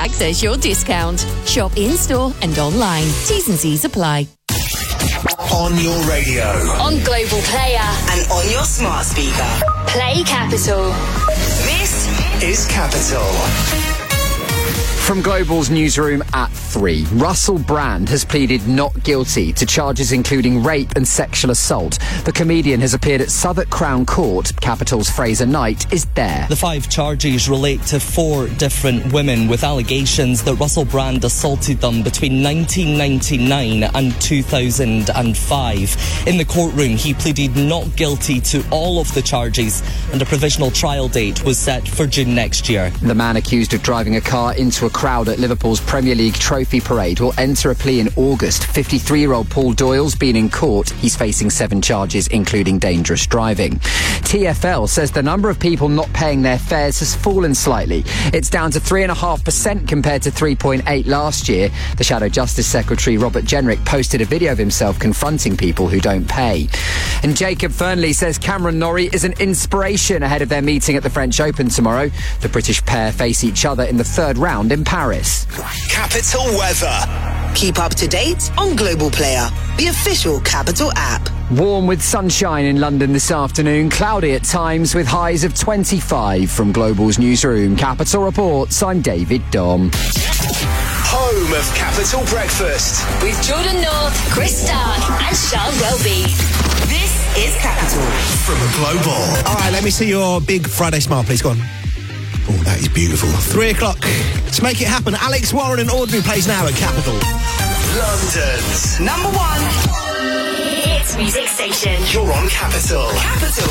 access your discount. Shop in-store and online. T's and C's apply. On your radio. On Global Player. And on your smart speaker. Play Capital. This is Capital. From Global's newsroom at 3, Russell Brand has pleaded not guilty to charges including rape and sexual assault. The comedian has appeared at Southwark Crown Court. Capital's Fraser Knight is there. The 5 charges relate to 4 different women with allegations that Russell Brand assaulted them between 1999 and 2005. In the courtroom, he pleaded not guilty to all of the charges, and a provisional trial date was set for June next year. The man accused of driving a car into a crowd at Liverpool's Premier League trophy parade will enter a plea in August. 53-year-old Paul Doyle's been in court. He's facing 7 charges, including dangerous driving. TfL says the number of people not paying their fares has fallen slightly. It's down to 3.5% compared to 3.8% last year. The Shadow Justice Secretary, Robert Jenrick, posted a video of himself confronting people who don't pay. And Jacob Fernley says Cameron Norrie is an inspiration ahead of their meeting at the French Open tomorrow. The British pair face each other in the 3rd round in Paris. Capital weather. Keep up to date on Global Player, the official Capital app. Warm with sunshine in London this afternoon, cloudy at times with highs of 25. From Global's newsroom, Capital Reports, I'm David Dom. Home of Capital Breakfast. With Jordan North, Chris Stark and Sean Welby. This is Capital. From Global. All right, let me see your big Friday smile, please. Go on. Oh, that is beautiful. 3 o'clock. Let's make it happen. Alex Warren and Audrey plays now at Capital. London's number 1 hits music station. You're on Capital. Capital.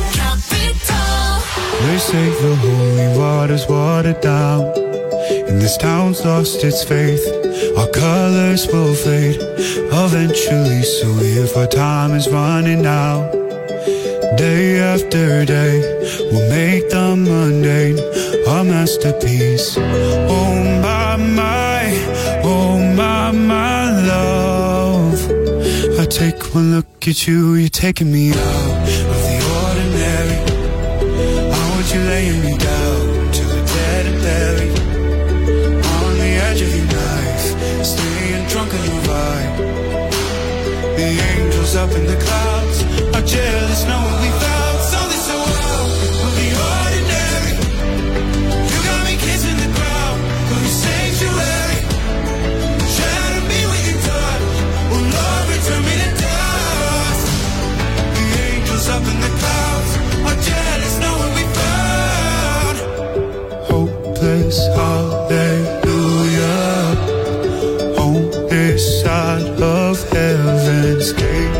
They say the holy water's watered down, and this town's lost its faith. Our colors will fade eventually, so if our time is running out, day after day, we'll make the mundane our masterpiece. Oh my love, I take one look at you, you're taking me out of the ordinary. I want you laying me down to the dead and buried, on the edge of your knife, staying drunk on your vibe. The angels up in the clouds are jealous knowing we found something so wild of the ordinary. You got me kissing the ground from your sanctuary. Shadow me when you touch, oh Lord, return me to dust. The angels up in the clouds are jealous knowing we found hopeless hallelujah on this side of heaven's gate.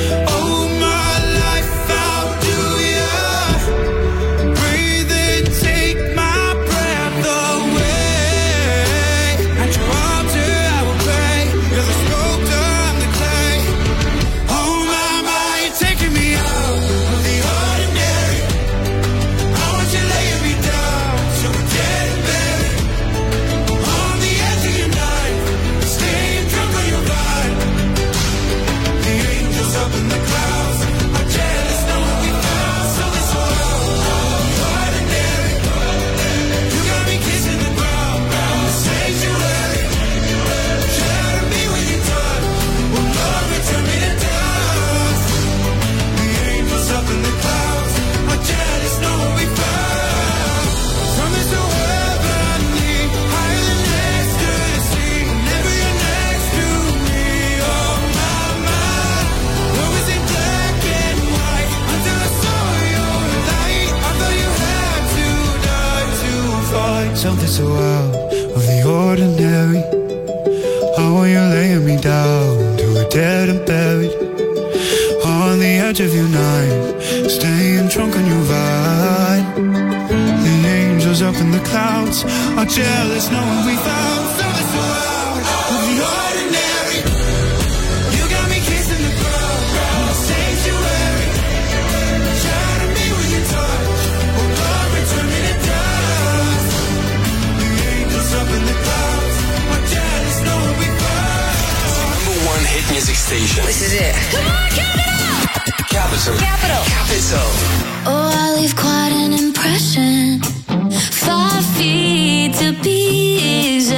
Something so out of the ordinary. How are you laying me down to a dead and buried, on the edge of your night, staying drunk on your vibe. The angels up in the clouds are jealous knowing we found something so out of the ordinary. You got me kissing the ground from the sanctuary. Shadow me when you touch, oh Lord, return me to dust. Up in the clouds, I'm jealous knowing we found. Number 1 hit music station. This is it. Come on, Capital! Capital. Capital. Capital. Oh, I leave quite an impression. 5 feet to be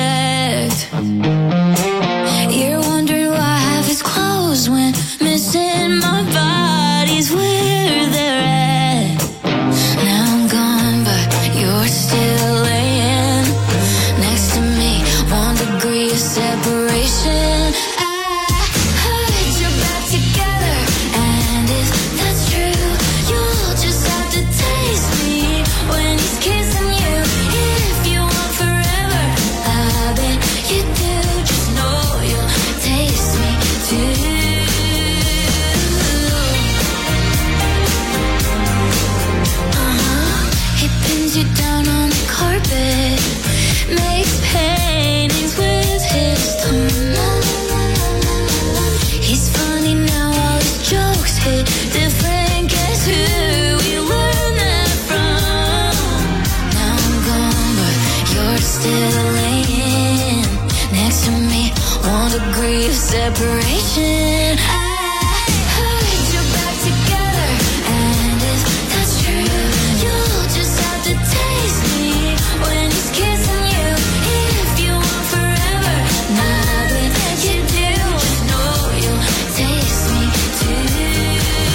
separation. I heard you're back together, and if that's true, you'll just have to taste me when he's kissing you. If you want forever, I bet you do. Just know you'll taste me too. He pins you down on the carpet, makes paintings with his tongue. He's funny now, all his jokes hit different. Guess who we learned that from? Now I'm gone, but you're still laying next to me. 1 degree of separation. I heard you're back together, and if that's true, you'll just have to taste me when he's kissing you. If you want forever, I bet you do. Just know you'll taste me too.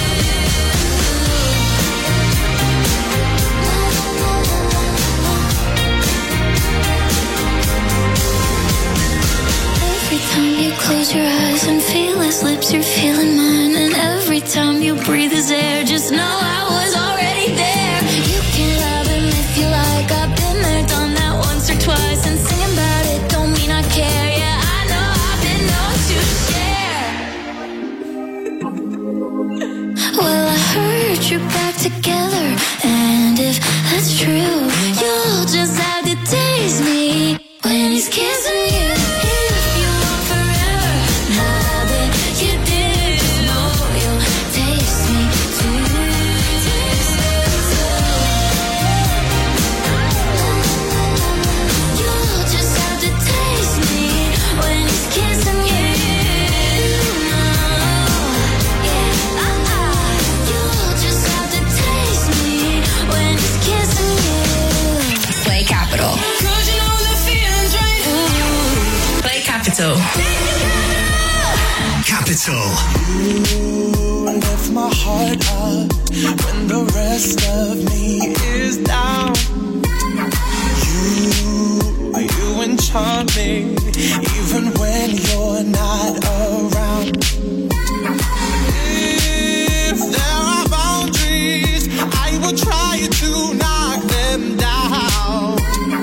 Every time you close your eyes and feel his lips, you're feeling mine. And every time you breathe his air, just know I was already there. You can love him if you like. I've been there, done that once or twice. And singing about it don't mean I care. Yeah, I know I've been known to share. Well, I heard you're back together, and if that's true, you'll just have to taste me when he's kissing you. If you want forever, I bet you do. Just know you'll taste me too. You'll just have to taste me when he's kissing you. Yeah, you'll just have to taste me when he's kissing you. Play Capital. Cause you know the feeling's right. Ooh. Play Capital. Capital. You lift my heart up when the rest of me is down. You enchant me even when you're not around. If there are boundaries, I will try to knock them down.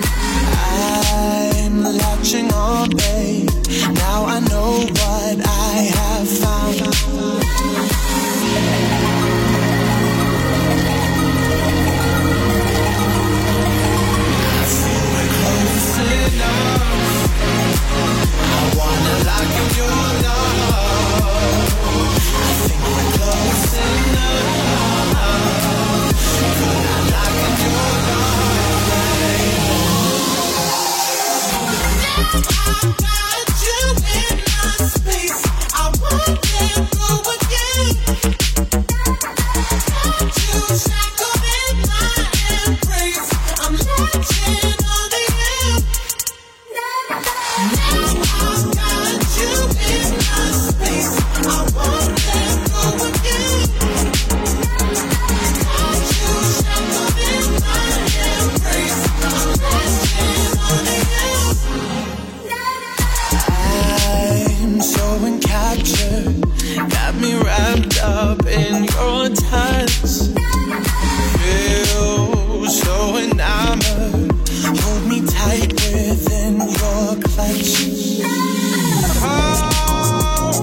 I'm latching on, babe. Now I know what I have found. I feel we're close enough. I wanna lock in your love. I think we're close enough. Could I lock in your love, babe? I got you in my space. I won't let go again. Got you shackled in my embrace. I'm latching on to you. I got you in my space. I won't let go again. Got you shackled in my embrace. I'm latching on to you. I'm so encaptured, got me wrapped up in your touch. Feel so enamored, hold me tight within your clutch. Oh,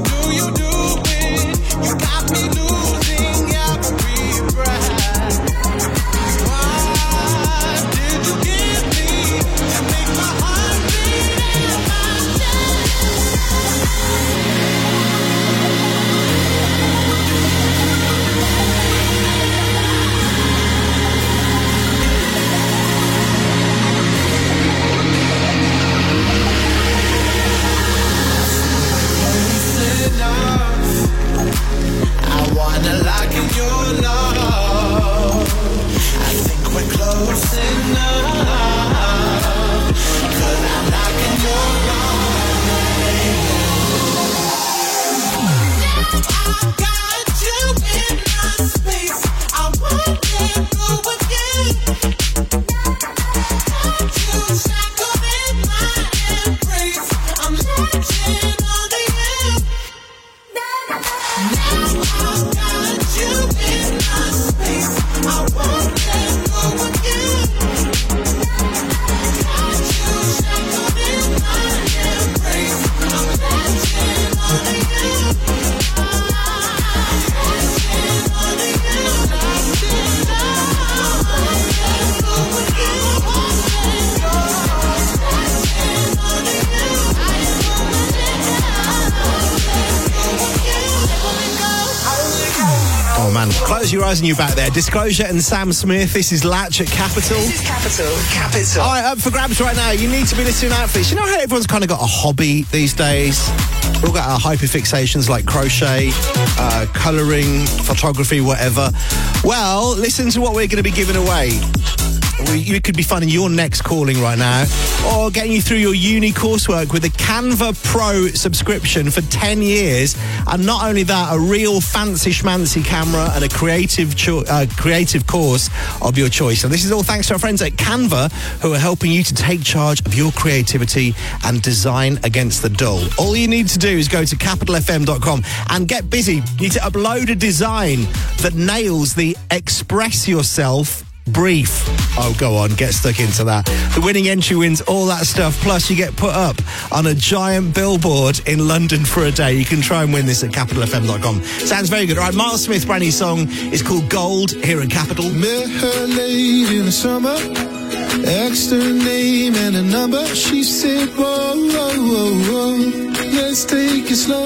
close your eyes and you're back there. Disclosure and Sam Smith. This is Latch at Capital. This is Capital. All right, up for grabs right now. You need to be listening out for this. You know how everyone's kind of got a hobby these days? We've all got our hyperfixations like crochet, colouring, photography, whatever. Well, listen to what we're going to be giving away. You could be finding your next calling right now, or getting you through your uni coursework with a Canva Pro subscription for 10 years. And not only that, a real fancy schmancy camera and a creative course of your choice. And this is all thanks to our friends at Canva, who are helping you to take charge of your creativity and design against the dull. All you need to do is go to capitalfm.com and get busy. You need to upload a design that nails the express yourself brief. Oh, go on, get stuck into that. The winning entry wins all that stuff, plus you get put up on a giant billboard in London for a day. You can try and win this at capitalfm.com. Sounds very good. All right, Miles Smith's brand new song is called Gold here at Capital. Met her late in the summer, asked her name and a number. She said, whoa, whoa, whoa, whoa, let's take it slow.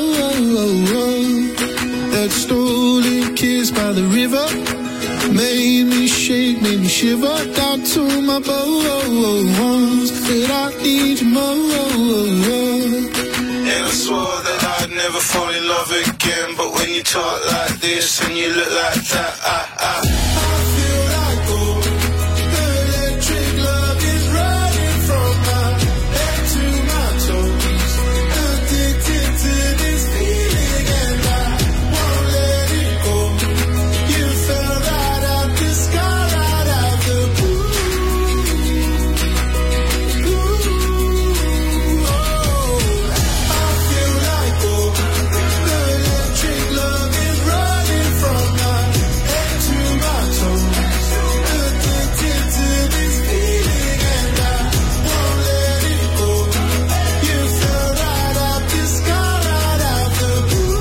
That stolen kiss by the river made me shake, made me shiver down to my bones. Said I need you more. And I swore that I'd never fall in love again, but when you talk like this and you look like that, I feel like gold. The electric love is running from my head to my toes. Addicted to this feeling and I won't let it go. You fell right out the sky, right out the blue. I feel like gold. The electric love is running from my head to my toes. Addicted to this feeling and I won't let it go. You fell right out the sky, right out the blue.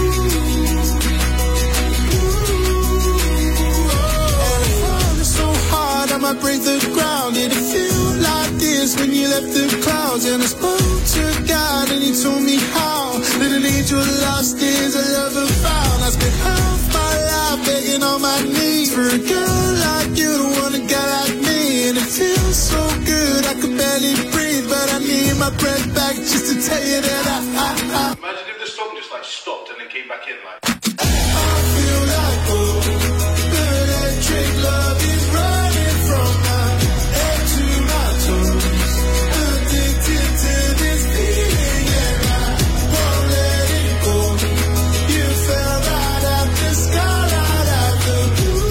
And I found it so hard I might break the ground. Did it feel like this when you left the clouds? And I spoke to God and he told me how that an angel lost is a lover found. I spent half my life begging on my knees for a girl like you to want a guy like me. And it feels so good I could barely breathe, but I need my breath back just to tell you that I Imagine if the song just like stopped and then came back in like. feel like gold. The electric love is running from my head to my toes. Addicted to this feeling and I won't let it go. You fell right out the sky, right out the blue.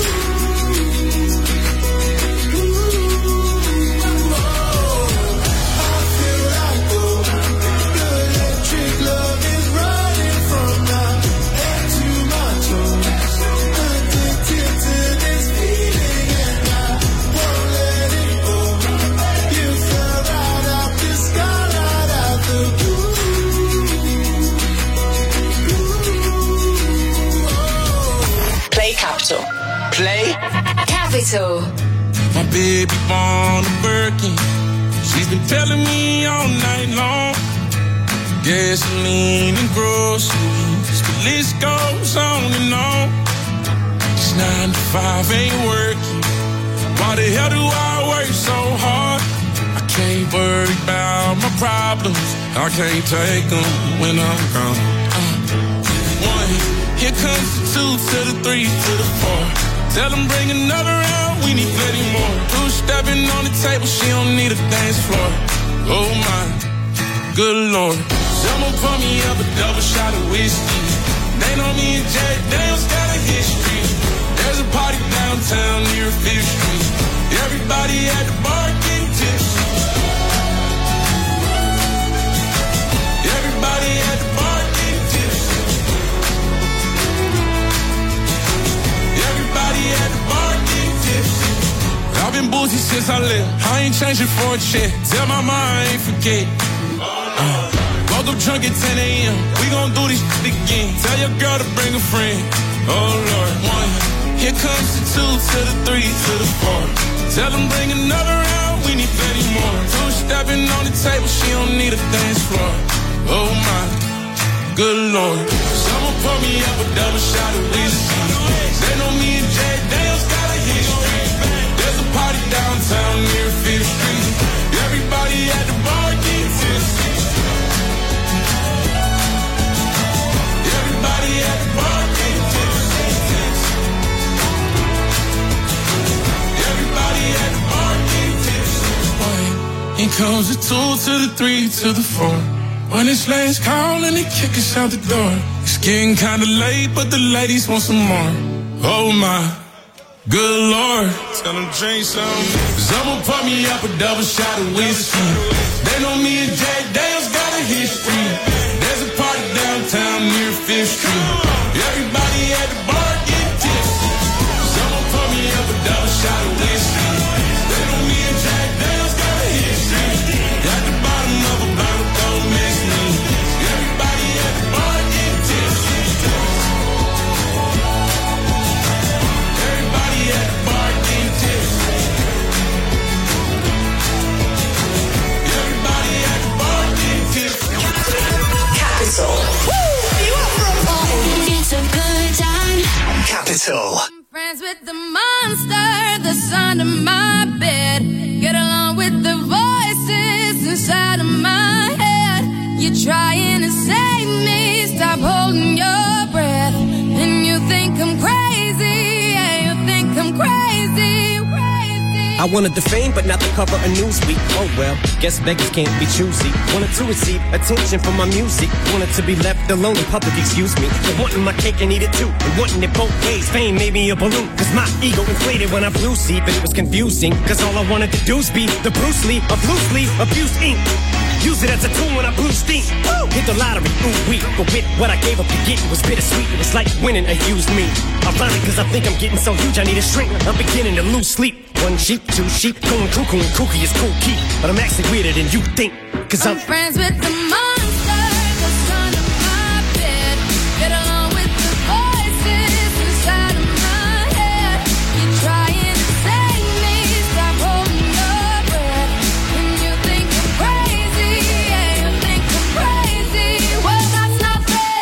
I feel like gold. The electric love is running from my head to my toes. Addicted to this feeling and I won't let it go. You fell right out the sky, right out the blue. Play Capital. Play. Capital. My baby born a Birkin. She's been telling me all night long. Gasoline and groceries, the list goes on and on. This 9 to 5 ain't working. Why the hell do I work so hard? I can't worry about my problems. I can't take them when I'm gone. 1, here comes the 2 to the 3 to the 4. Tell them bring another round, we need plenty more. 2 stepping on the table, she don't need a dance floor. Oh my, good Lord. Someone pour me up a double shot of whiskey. They know me and Jay Daniels got a history. There's a party downtown near 5th Street. Everybody at the bar getting tipsy. Everybody at the bar getting tipsy. Everybody at the bar getting tipsy. I've been boozy since I left. I ain't changing for a check. Tell my mom I ain't forget. Woke up drunk at 10 a.m. We gon' do this shit again. Tell your girl to bring a friend. Oh Lord. 1, here comes the 2 to the 3 to the 4. Tell them bring another round, we need 30 more. 2 stepping on the table, she don't need a dance floor. Oh my, good Lord. Someone pour me up a double shot of whiskey. They know me and Jay Dale's got a history. There's a party downtown near 5th Street. Everybody at the bar getting tipsy. Everybody at the bar getting tipsy. Everybody at the bar getting tipsy. Here comes the 2 to the 3 to the 4. When it's last call and they kick us out the door. It's getting kinda late, but the ladies want some more. Oh my, good Lord. Tell them drink some. Someone pour me up a double shot of whiskey. They know me and Jay Dale's got a history. There's a party downtown near 5th Street. Everybody at the bar get tipsy. Someone pour me up a double shot of whiskey. They know me and Jay Dale's got a history. At the bottom of a bottle, don't miss me. Everybody at the bar get tipsy. Everybody at the bar get tipsy. Everybody at the bar get tipsy. Capital. Woo! You up for a party? It's a good time. Capital. I'm friends with the monster that's under my bed. Get along with the voices inside of my head. You're trying to save me, stop holding your breath. And you think I'm crazy, yeah, you think I'm crazy. I wanted the fame, but not the cover of Newsweek. Oh well, guess beggars can't be choosy. Wanted to receive attention from my music. Wanted to be left alone in public, excuse me. But wanting my cake and eat it too. And wanting it both ways. Fame made me a balloon. Cause my ego inflated when I blew see. But it was confusing. Cause all I wanted to do is be the Bruce Lee of loosely abused ink. Use it as a tool when I blew steam. Woo! Hit the lottery, ooh wee. But with what I gave up to get, it was bittersweet. It was like winning a used me. Ironic cause I think I'm getting so huge I need a shrink. I'm beginning to lose sleep. 1 sheep, 2 sheep, going cuckoo and kooky is cool key. But I'm actually weirder than you think. Cause I'm friends with the monster that's under my bed. Get along with the voices inside of my head. You're trying to save me, stop holding your breath. And you think I'm crazy, yeah, you think I'm crazy. Well, that's not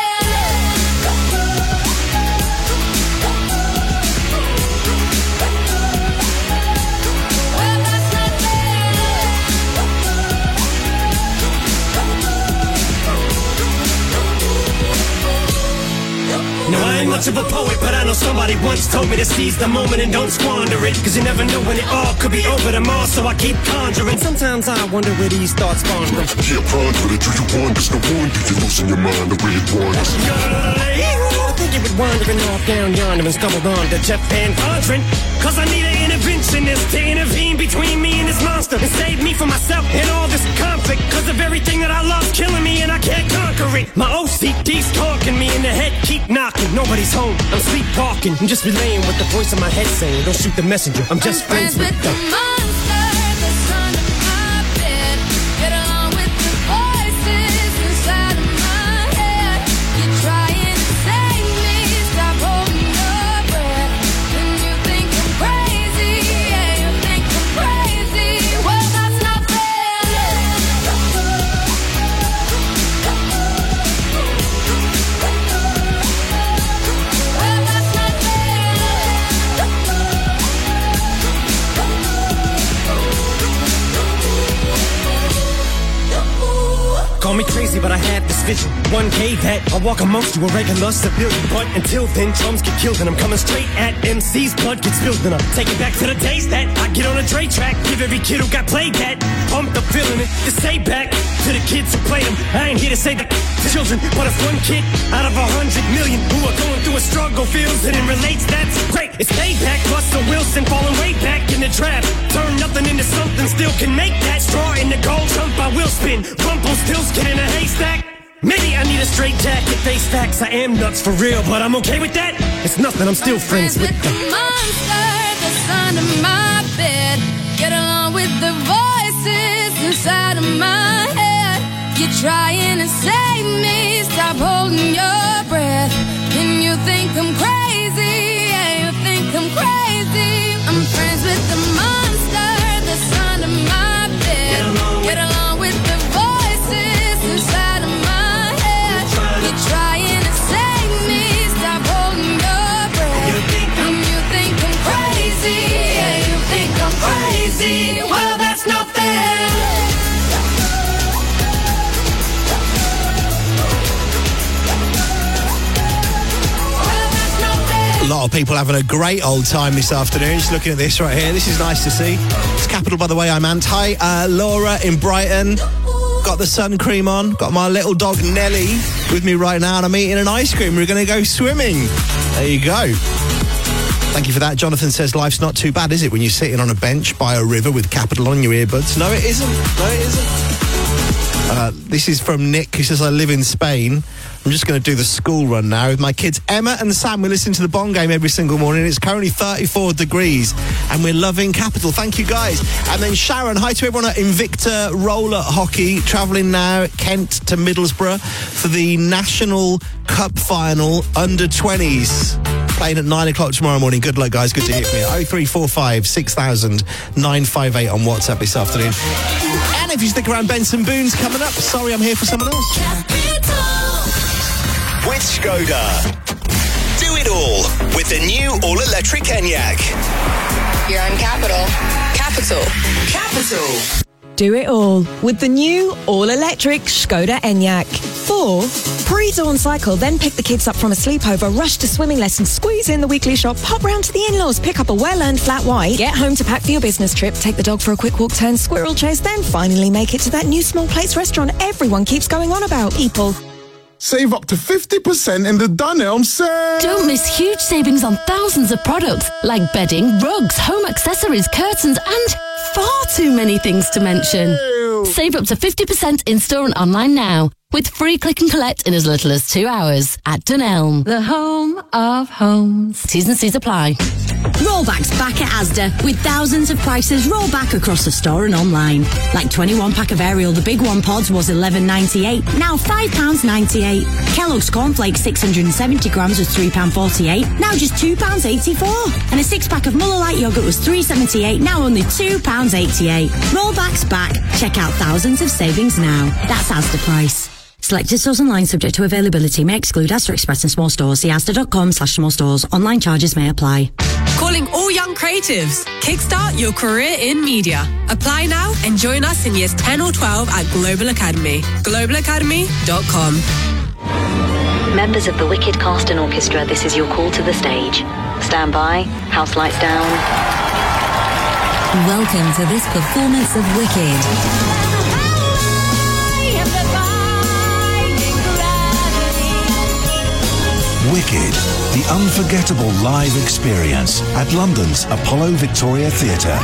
No, I ain't much of a poet, but I know somebody once told me to seize the moment and don't squander it. Cause you never know when it all could be over tomorrow, so I keep conjuring. Sometimes I wonder where these thoughts spawn from. Yeah, ponder it, do you wonder? There's no wonder you're losing your mind the way it wanders. I think you were wandering off down yonder and stumbled on to Jeff Van Vondren. Cause I need an interventionist to intervene between me and this monster and save me from myself and all this conflict. Cause of everything that I love's killing me and I can't conquer it. My OCD's talking me in the head, keep knocking. Nobody's home, I'm sleepwalking. I'm just relaying what the voice in my head saying. Don't shoot the messenger, I'm just friends with the monster that's under my bed. Get along with the voices inside of my head. You're trying to save me, stop holding your breath. And you think I'm crazy, yeah, you think I'm crazy. Well, that's not Call me crazy, but I had this vision. 1K that I walk amongst you, a regular civilian. But until then, drums get killed, and I'm coming straight at MC's blood gets spilled, and I'm taking back to the days that I get on a Dre track. Give every kid who got played that. Pumped up feeling it. To say back to the kids who played them. I ain't here to say that to children, but if one kid out of 100 million who are going through a struggle feels it and relates, that's great. It's payback. Russell Wilson falling way back in the draft. Turn nothing into something, still can make that. Straw in the gold, jump I will spin. Rumpelstiltskin in a haystack. Maybe I need a straight jacket, face facts. I am nuts for real, but I'm okay with that. It's nothing, I'm still friends with the monster that's under my bed. Get along with the voices inside of my head. You're trying to save me, stop holding your breath. And you think I'm crazy, yeah, you think I'm crazy. I'm friends with the monster that's under my bed. Get along with the voices inside of my head. You're lot of people having a great old time this afternoon. Just looking at this right here. This is nice to see. It's Capital, by the way. I'm Ant. Hi, Laura in Brighton. Got the sun cream on. Got my little dog Nelly with me right now, and I'm eating an ice cream. We're going to go swimming. There you go. Thank you for that. Jonathan says life's not too bad, is it, when you're sitting on a bench by a river with Capital on your earbuds? No, it isn't. No, it isn't. This is from Nick, who says, I live in Spain. I'm just going to do the school run now with my kids. Emma and Sam, we listen to the Bond Game every single morning. It's currently 34 degrees, and we're loving Capital. Thank you, guys. And then Sharon, hi to everyone at Invicta Roller Hockey, travelling now Kent to Middlesbrough for the National Cup Final under-20s. Playing at 9 o'clock tomorrow morning. Good luck, guys. Good to hear from you. 0345 6000 958 on WhatsApp this afternoon. And if you stick around, Benson Boone's coming up. Sorry, I'm here for someone else. With Skoda. Do it all with the new all-electric Enyaq. You're on Capital. Capital. Do it all with the new all-electric Skoda Enyaq. 4. Pre-dawn cycle, then pick the kids up from a sleepover, rush to swimming lessons, squeeze in the weekly shop, pop round to the in-laws, pick up a well-earned flat white, get home to pack for your business trip, take the dog for a quick walk, turn squirrel chase, then finally make it to that new small plates restaurant everyone keeps going on about. People. Save up to 50% in the Dunelm sale. Don't miss huge savings on thousands of products like bedding, rugs, home accessories, curtains, and far too many things to mention. Ew. Save up to 50% in-store and online now, with free click and collect in as little as 2 hours at Dunelm, the home of homes. T's and C's apply. Rollback's back at Asda with thousands of prices roll back across the store and online. Like 21 pack of Ariel, the big one pods was $11.98, now £5.98. Kellogg's Cornflakes 670 grams was £3.48, now just £2.84. And a 6-pack of Muller Light yogurt was $3.78, now only £2.88. Rollback's back. Check out thousands of savings now. That's Asda price. Selected stores online subject to availability may exclude Asda Express and small stores. See asda.com/small stores. Online charges may apply. Calling all young creatives. Kickstart your career in media. Apply now and join us in years 10 or 12 at Global Academy. globalacademy.com. Members of the Wicked cast and orchestra, this is your call to the stage. Stand by. House lights down. Welcome to this performance of Wicked. Wicked, the unforgettable live experience at London's Apollo Victoria Theatre.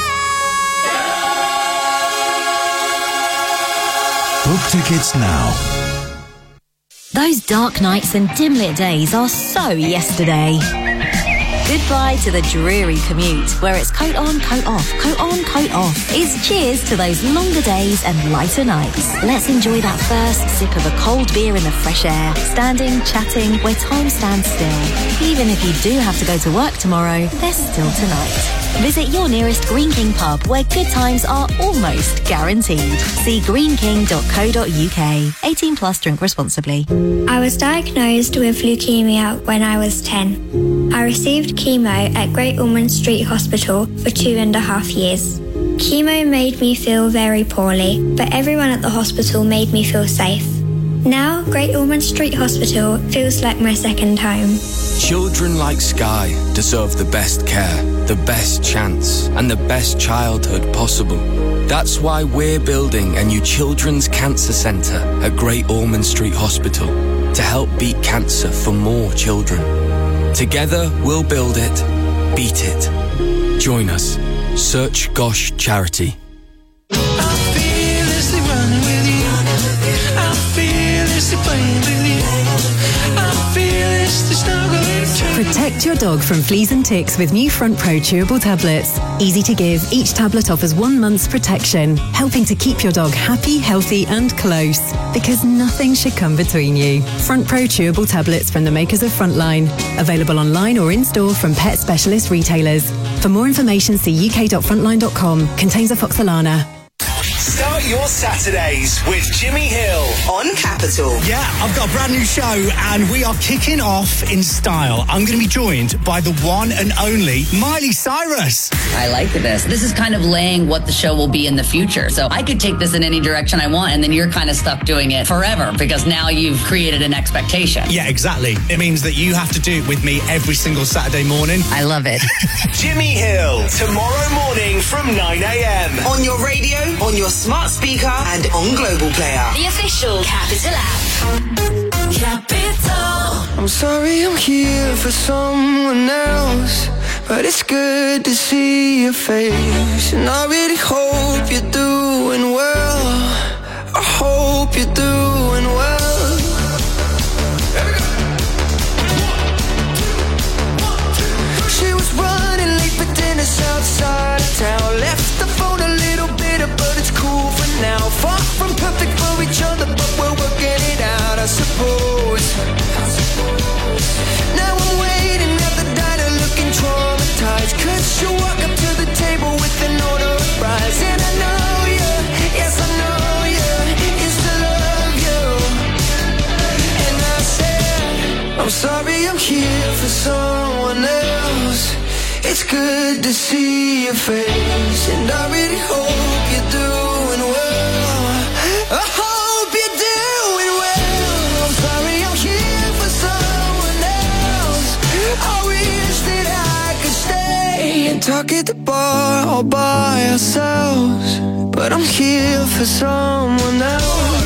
Book tickets now. Those dark nights and dim-lit days are so yesterday. Goodbye to the dreary commute, where it's coat on, coat off, coat on, coat off. It's cheers to those longer days and lighter nights. Let's enjoy that first sip of a cold beer in the fresh air, standing, chatting, where time stands still. Even if you do have to go to work tomorrow, there's still tonight. Visit your nearest Green King pub, where good times are almost guaranteed. See greenking.co.uk. 18 plus, drink responsibly. I was diagnosed with leukemia when I was 10. I received chemo at Great Ormond Street Hospital for 2.5 years. Chemo made me feel very poorly, but everyone at the hospital made me feel safe. Now, Great Ormond Street Hospital feels like my second home. Children like Sky deserve the best care, the best chance, and the best childhood possible. That's why we're building a new children's cancer centre at Great Ormond Street Hospital to help beat cancer for more children. Together, we'll build it, beat it. Join us. Search Gosh Charity. Protect your dog from fleas and ticks with new Front Pro chewable tablets. Easy to give, each tablet offers 1 month's protection, helping to keep your dog happy, healthy and close. Because nothing should come between you. Front Pro chewable tablets from the makers of Frontline. Available online or in-store from pet specialist retailers. For more information, see uk.frontline.com. Contains afoxolana. Start your Saturdays with Jimmy Hill on Capital. Yeah, I've got a brand new show and we are kicking off in style. I'm going to be joined by the one and only Miley Cyrus. I like this. This is kind of laying what the show will be in the future. So I could take this in any direction I want, and then you're kind of stuck doing it forever because now you've created an expectation. Yeah, exactly. It means that you have to do it with me every single Saturday morning. I love it. Jimmy Hill, tomorrow morning from 9 a.m. On your radio, on your smart speaker, and on Global Player. The official Capital app. Capital. I'm sorry I'm here for someone else, but it's good to see your face. And I really hope you're doing well. I hope you're doing well. She was running late for dinner outside of town. Left the phone a little bitter, but it's cool for now. Far from perfect for each other, but we're working it out, I suppose. Now I'm waiting at the diner looking traumatized, 'cause she walked up to the table with an order of fries. And I know you, yes I know you, used to love you. And I said, I'm sorry I'm here for someone else. It's good to see your face, and I really hope you're doing well. I hope you're doing well. I'm sorry I'm here for someone else. I wish that I could stay and talk at the bar all by ourselves, but I'm here for someone else.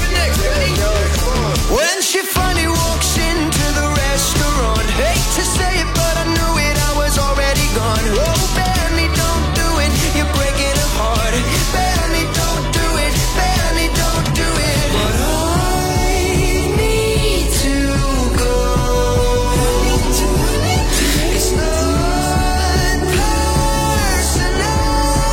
When she finally walks into the restaurant, hate to say it, but I knew it, I was already gone. Oh, Benny, don't do it, you're breaking her heart. Benny, don't do it, Benny, don't do it. But I need to go. It's not personal.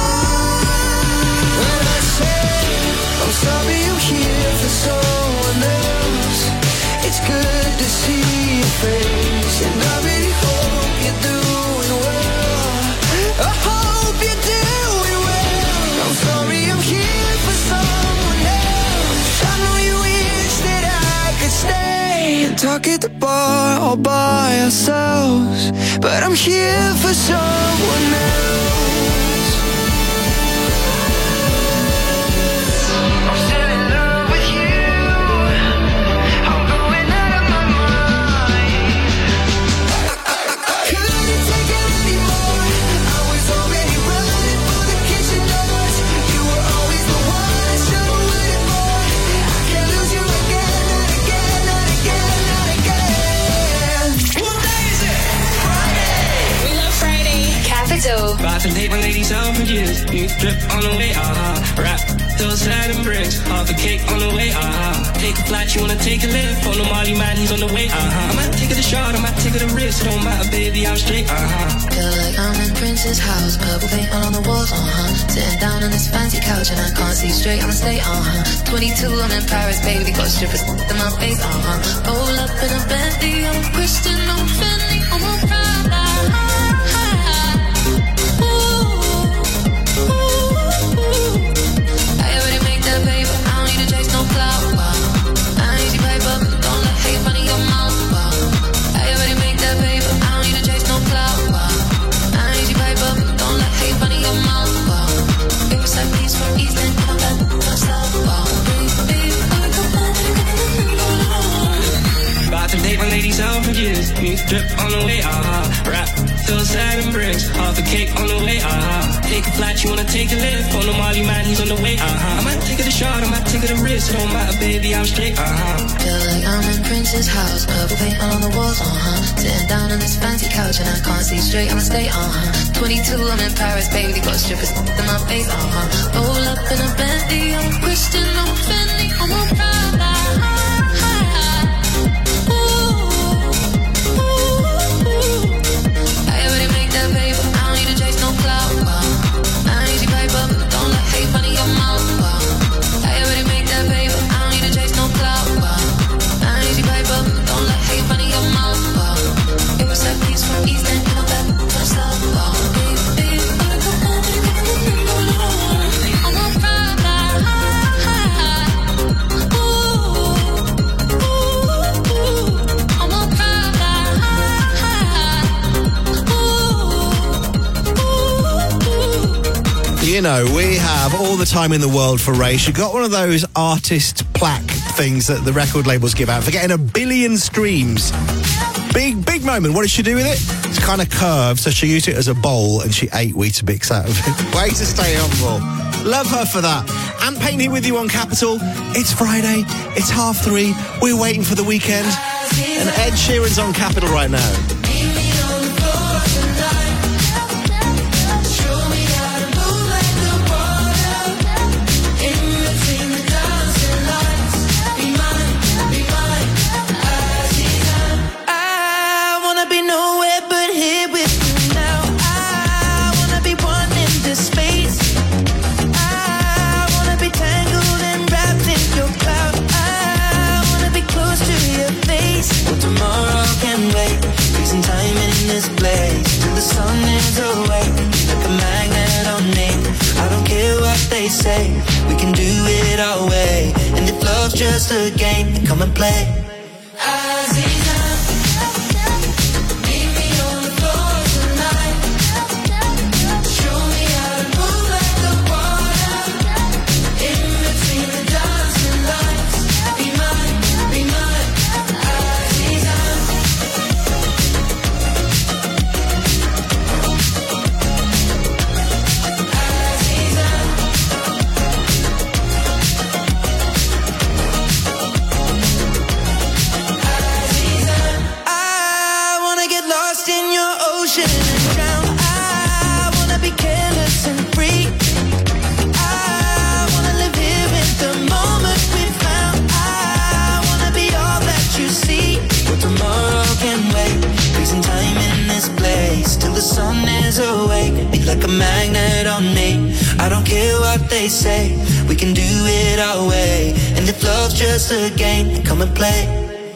When I say I'm sorry I'm here for someone else, it's good to see your face, and I really hope you're doing well. I hope you're doing well. I'm sorry I'm here for someone else. I know you wish that I could stay and talk at the bar all by ourselves, but I'm here for someone else. I'm still in love with you. I'm going out of my mind. I couldn't take it anymore. I was already running for the kitchen doors. You were always the one I should have waited for. I can't lose you again, not again, not again, not again. What day is it? Friday. We love Friday. Capital. About to take my ladies out for years. New drip on the way, rap, hillside and bricks. Half a cake on the way, Take a flight, you wanna take a lift. On the Molly man, he's on the way, I might take it a shot, I might take it a risk. It don't matter, baby, I'm straight, Feel like I'm in Prince's house, purple paint on the walls, Sitting down on this fancy couch and I can't see straight, I'ma stay, 22, I'm in Paris, baby, got strippers in my face, Roll up in a Bentley, I'm a Christian, I'm Fendi, I'm a Prada. I already make that paper, I don't need to chase no clout, I need you paper, don't let hate run in your mouth, I already make that paper, I don't need to chase no clout, I need you paper, don't let hate run in your mouth, It was like peace from East End, I'm back to myself, About to take my ladies out for years. New drip on the way, rap, hillside and bricks. Half a cake on the way, Take a flight, you wanna take a lift. On the Molly man, he's on the way, I might take it a shot, I might take it a risk. It don't matter, baby, I'm straight, Feel like I'm in Prince's house, purple paint on the walls, Sitting down on this fancy couch and I can't see straight, I'ma stay, 22, I'm in Paris, baby, got strippers in my face, Roll up in a Bentley, I'm a Christian, I'm Fendi, I'm a Prada. I already make that paper, I don't need to chase no clout, I need you paper, don't let hate run in your mouth, I already make that paper, I don't need to chase no clout, I need you paper, don't let hate run in your mouth, It was like peace from East End, I'm back to myself, I'm a Prada. know, we have all the time in the world for Ray. She got one of those artist plaque things that the record labels give out for getting 1 billion streams. Big moment. What did she do with it? It's kind of curved, so she used it as a bowl and she ate Weetabix out of it. Way to stay humble. Love her for that. Ant Payne here with you on Capital. It's Friday. It's 3:30. We're waiting for the weekend. And Ed Sheeran's on Capital right now. Say we can do it our way, and if love's just a game, then come and play. Like a magnet on me. I don't care what they say, we can do it our way, and if love's just a game, then come and play.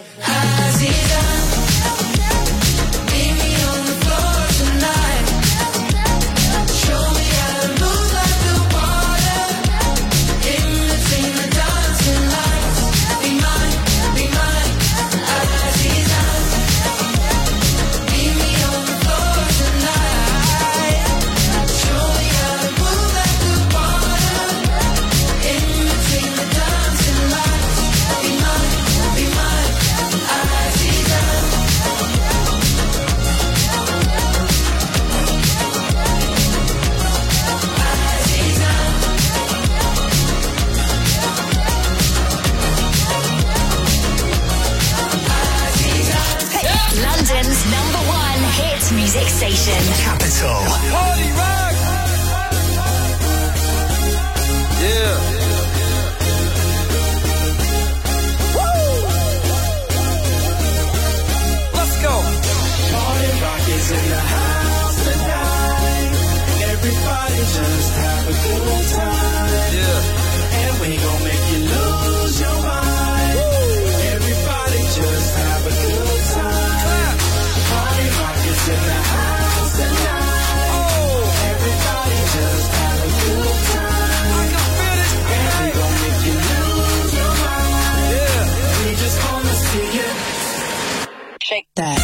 Capital. Party rock. Yeah. Woo. Let's go. Party rock is in the house tonight. Everybody just have a good time. Yeah. And we gon' make you lose your mind. Woo. Everybody just have a good time. Party rock is in the house. Shake that.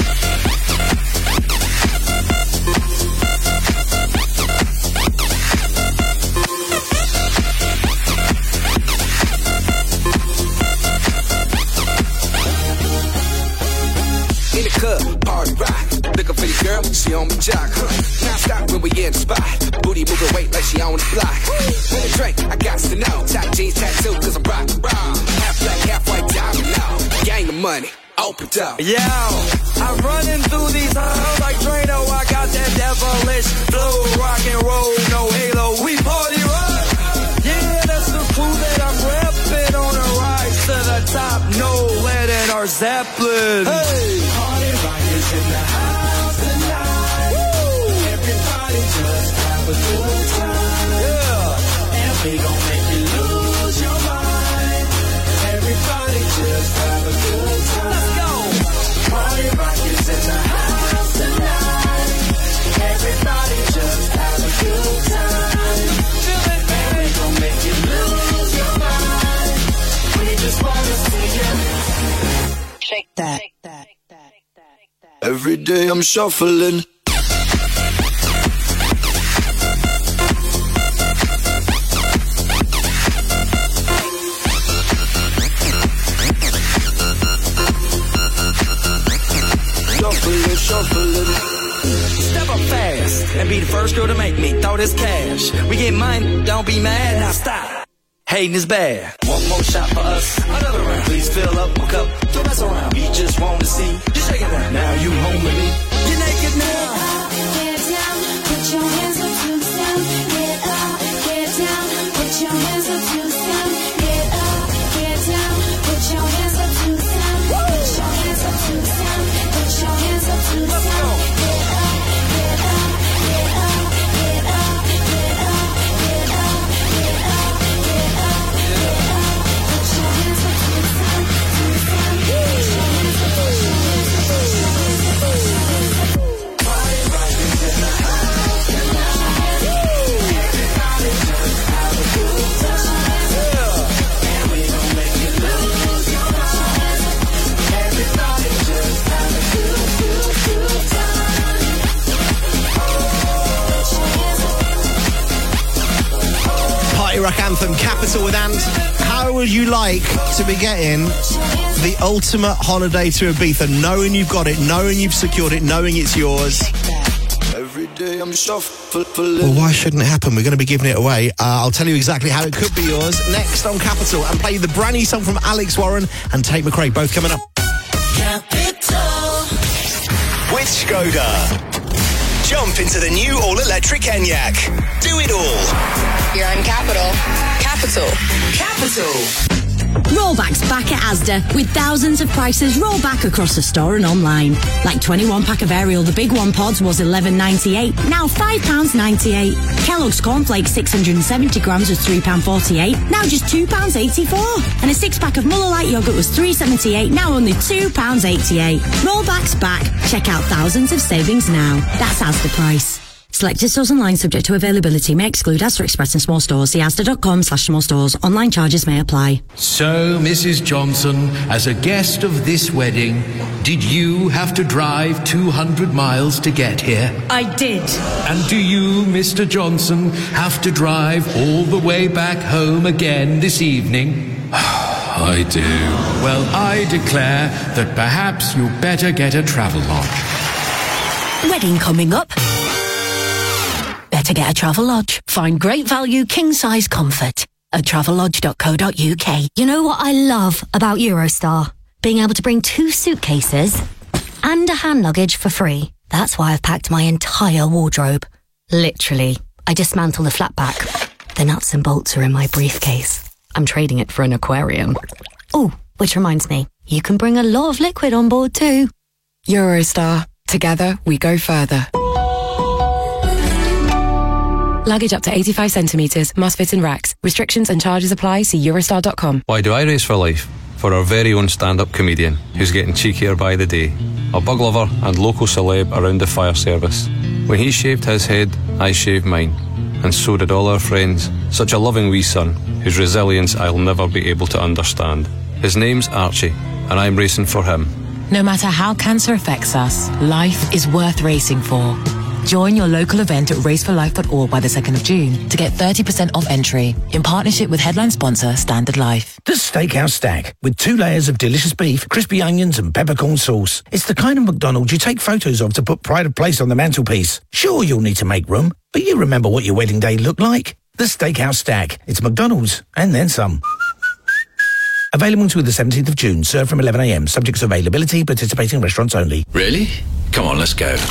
In the club, party rock. Looking for the girl, she on my jock. Now stop when we in the spot. Booty moving weight like she on the block. With a drink, I got to know. Top jeans tattoo, cause I'm rock. Half black, half white diamond now. Gang of money. Open up. Yo, I'm running through these halls like Drano. I got that devilish flow, rock and roll, no halo. We party rock. Yeah, that's the crew that I'm repping on a rise to the top. No lead in our Zeppelin. Hey, party rock is in the house tonight. Woo. Everybody just have a good time. Yeah, and we gon' make you lose your mind. Everybody just have a good time. Let's go. Party rock is in the house tonight. Everybody just have a good time. Feel it, baby. And we gon' make you lose your mind. We just wanna see you shake that. Every day I'm shuffling. shuffling. Step up fast and be the first girl to make me throw this cash. We get mine, don't be mad, now stop. Hating is bad. One more shot for us, another round. Please fill up my cup, don't mess around. We just want to see you shake it down. Now you home with me. You're naked now. Get down, put your hands up to the sound. Get up, get down, put your hands up to the sound. Get up, get down, put your hands up to the sound. Put your hands up to the sound. Put your hands up to the sound. Get up, get up, get up, get up, get up, get up, get up, get up, get up. Put your hands up to the sound, to the sound. Put your hands up, put your hands up, put your hands up, put your hands up. Party rockers in the house tonight. Everybody just have a good time. And we gon' make you lose your mind. Everybody just have a good time. Party rock anthem, Capital with Ant. How would you like to be getting the ultimate holiday to Ibiza, knowing you've got it, knowing you've secured it, knowing it's yours? Every day I'm shuffling. Well, why shouldn't it happen? We're going to be giving it away. I'll tell you exactly how it could be yours next on Capital, and play the brand new song from Alex Warren and Tate McRae, both coming up. Capital. With Skoda. Jump into the new all-electric Enyaq. Do it all. You're on Capital. Capital. Capital. Rollback's back at Asda with thousands of prices roll back across the store and online. Like 21 pack of Ariel, the big one pods was $11.98, now £5.98. Kellogg's Cornflakes 670 grams was £3.48, now just £2.84. And a 6-pack of Muller Light yogurt was $3.78, now only £2.88. Rollback's back. Check out thousands of savings now. That's Asda price. Selected stores online subject to availability may exclude Asda Express and small stores. See asda.com/small stores. Online charges may apply. So, Mrs. Johnson, as a guest of this wedding, did you have to drive 200 miles to get here? I did. And do you, Mr. Johnson, have to drive all the way back home again this evening? I do. Well, I declare that perhaps you better get a travel lodge. Wedding coming up? Better get a travel lodge. Find great value, king-size comfort at travellodge.co.uk. You know what I love about Eurostar? Being able to bring 2 suitcases and a hand luggage for free. That's why I've packed my entire wardrobe. Literally. I dismantle the flat pack. The nuts and bolts are in my briefcase. I'm trading it for an aquarium. Oh, which reminds me, you can bring a lot of liquid on board too. Eurostar. Together we go further. Luggage up to 85 centimetres, must fit in racks. Restrictions and charges apply. See Eurostar.com. Why do I race for life? For our very own stand-up comedian, who's getting cheekier by the day. A bug lover and local celeb around the fire service. When he shaved his head, I shaved mine. And so did all our friends. Such a loving wee son, whose resilience I'll never be able to understand. His name's Archie, and I'm racing for him. No matter how cancer affects us, life is worth racing for. Join your local event at raceforlife.org by the 2nd of June to get 30% off entry in partnership with headline sponsor Standard Life. The Steakhouse Stack, with 2 layers of delicious beef, crispy onions and peppercorn sauce. It's the kind of McDonald's you take photos of to put pride of place on the mantelpiece. Sure, you'll need to make room, but you remember what your wedding day looked like. The Steakhouse Stack. It's McDonald's, and then some. Available until the 17th of June. Served from 11 a.m. Subject to availability. Participating restaurants only. Really? Come on, let's go.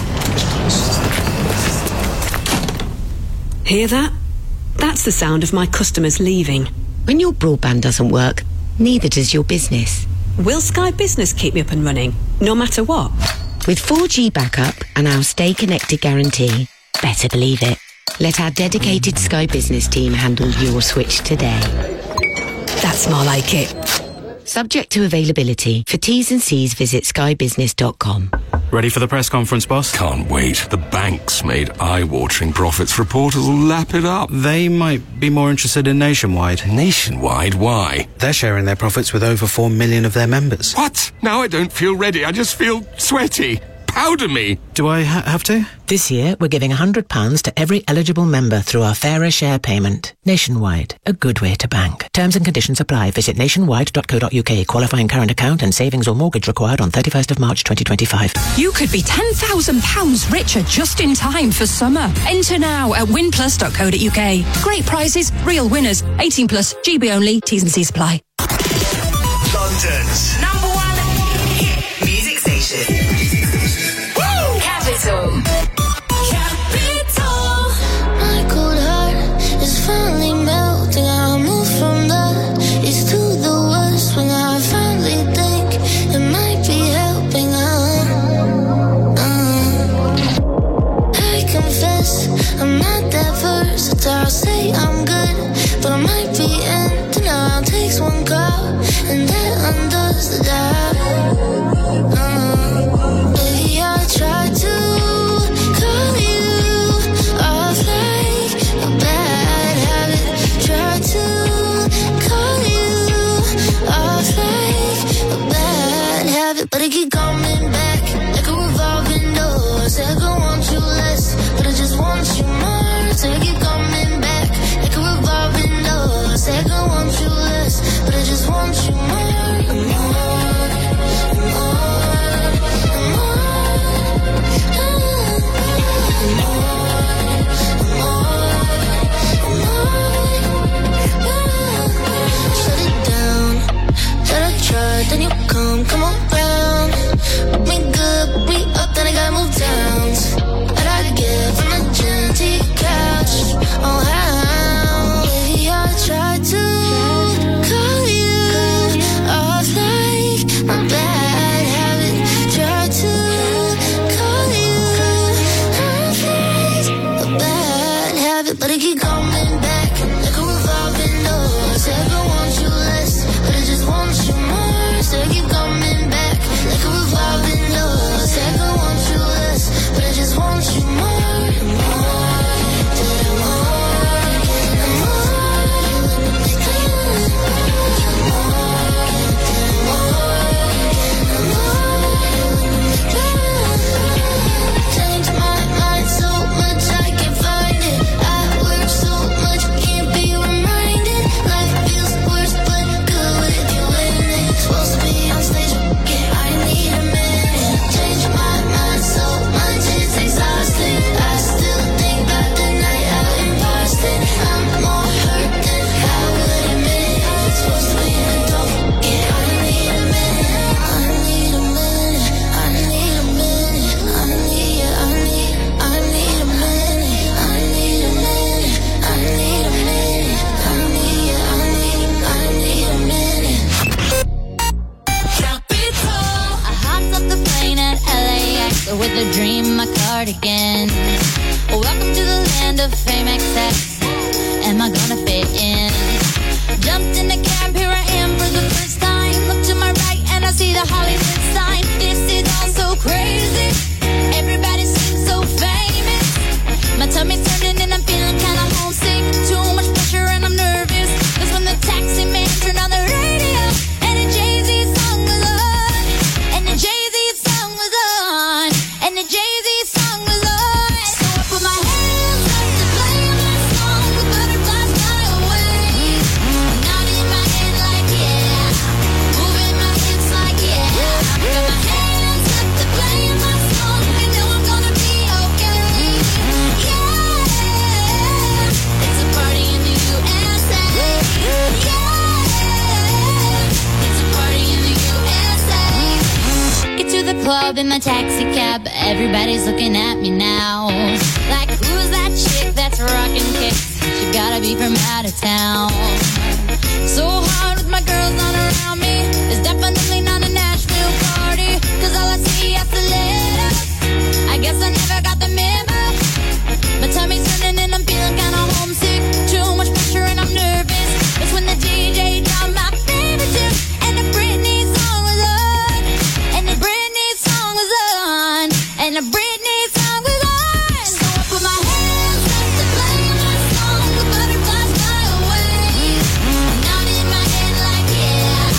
Hear that? That's the sound of my customers leaving. When your broadband doesn't work, neither does your business. Will Sky Business keep me up and running, no matter what? With 4G backup and our Stay Connected guarantee, better believe it. Let our dedicated Sky Business team handle your switch today. That's more like it. Subject to availability. For T's and C's, visit skybusiness.com. Ready for the press conference, boss? Can't wait. The bank's made eye-watering profits. Reporters will lap it up. They might be more interested in Nationwide. Nationwide? Why? They're sharing their profits with over 4 million of their members. What? Now I don't feel ready. I just feel sweaty. powder me. Do I have to? This year, we're giving £100 to every eligible member through our Fairer Share payment. Nationwide, a good way to bank. Terms and conditions apply. Visit nationwide.co.uk. Qualifying current account and savings or mortgage required on 31st of March 2025. You could be £10,000 richer just in time for summer. Enter now at winplus.co.uk. Great prizes, real winners. 18 plus, GB only, T's and C's apply. London's #1 hit music station. Woo! Capital. My cold heart is finally melting. I move from the east to the west when I finally think it might be helping. I confess I'm not that versatile. Say I'm good, but I might be in denial. Takes one call and that undoes the doubt. Baby, I tried to call you off like a bad habit. Tried to call you off like a bad habit, but it keep coming back like a revolving door. Say I don't want you less, but I just want you more. Say it keep coming back like a revolving door. Say I don't want you less, but I just want you more. Then you come around. Put me good, put me up, then I gotta move down. But I get from the gym to your couch. Oh, how? Baby, I tried to call you off like my bad habit. Tried to call you off like a bad habit, but it keep coming back like a revolving door. Say I don't want you less, but I just want you more. Say keep coming back like a revolving door. Say I don't want you less, but I just want you more. Change my mind so much I can't find it. I work so much, can't be reminded. Life feels worse, but good with you in it. Supposed to be on stage, yeah, I need a minute. Change my mind so much, it's exhausting. I still think about the night out in Boston. I'm more hurt than I would admit. Supposed to be an adult, yeah, I need a minute. I need a minute, I need a minute. I need a minute, I need a minute. I need a minute, I need a minute. I hopped off the plane at LAX with a dream, my cardigan. Welcome to the land of fame excess. Am I gonna fit in? Jumped in the cab, here I am for the first time. Look to my right and I see the Hollywood sign. This is all so crazy. Everybody seems so famous. My tummy's turning and I'm feeling kinda homesick. Too much pressure and I'm nervous. That's when the taxi man turned on the radio and the Jay-Z song was on. And the Jay-Z song was on. And the Jay-Z song was on. So I put my hands up to play my song. The butterflies fly away. Nodding my head like yeah. Moving my hips like yeah. Got my hands up to play my song. I know I'm gonna be okay. Yeah. It's a party in the USA. Yeah. It's a party in the USA. Get to the club in my taxi cab. Everybody's looking at me now. Like, who's that chick that's rocking kicks? She gotta be from out of town. So hard with my girls on around me. It's definitely not a Nashville party. Cause all I see is the letters. I guess I never got the memo. My tummy's turning and I'm feeling kinda homesick. Too much pressure and I'm nervous. It's when the DJ dropped my favorite tune. And the Britney song was on. And the Britney song was on. And the Britney song was on. So I put my hands up to play my song. The butterflies fly away. Nodding my head like yeah.